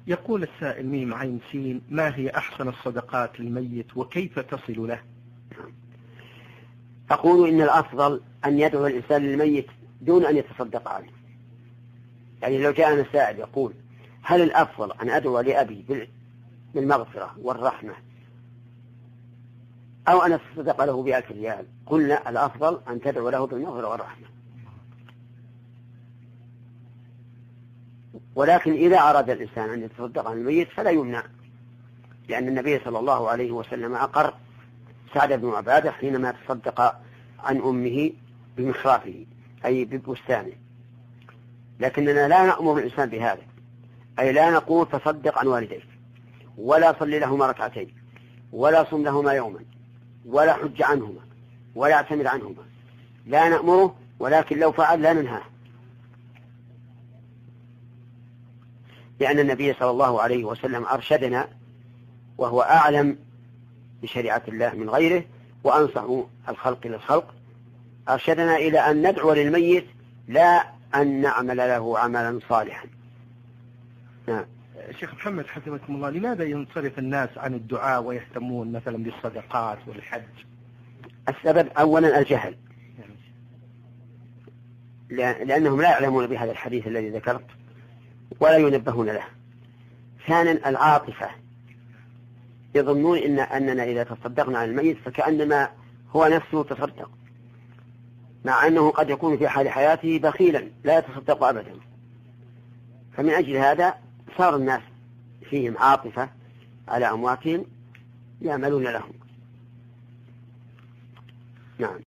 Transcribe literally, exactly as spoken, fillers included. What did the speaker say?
يقول السائل ميم عين سين: ما هي أحسن الصدقات للميت وكيف تصل له؟ أقول إن الأفضل أن يدعو الإنسان للميت دون أن يتصدق عليه. يعني لو جاءنا سائل يقول: هل الأفضل أن أدعو لأبي بالمغفرة والرحمة أو أن أتصدق له بألف ريال؟ قلنا الأفضل أن تدعو له بالمغفرة والرحمة. ولكن إذا أراد الإنسان أن يتصدق عن الميت فلا يمنع، لأن النبي صلى الله عليه وسلم أقر سعد بن عبادة حينما تصدق عن أمه بمخرافه أي ببستانه. لكننا لا نأمر الإنسان بهذا، أي لا نقول تصدق عن والديك ولا صل لهما ركعتين ولا صم لهما يوما ولا حج عنهما ولا اعتمر عنهما، لا نأمره، ولكن لو فعل لا ننهاه، لأن النبي صلى الله عليه وسلم أرشدنا وهو أعلم بشريعة الله من غيره وأنصح الخلق للخلق، أرشدنا إلى أن ندعو للميت لا أن نعمل له عملا صالحا. نعم. شيخ محمد حفظكم الله، لماذا ينصرف الناس عن الدعاء ويهتمون مثلا بالصدقات والحج؟ السبب أولا الجهل، لأنهم لا يعلمون بهذا الحديث الذي ذكرت ولا ينبهون له. ثانيا العاطفة، يظنون إن أننا إذا تصدقنا عن الميت فكأنما هو نفسه تصدق، مع أنه قد يكون في حال حياته بخيلا لا يتصدق أبدا. فمن أجل هذا صار الناس فيهم عاطفة على أمواتهم يعملون لهم. نعم.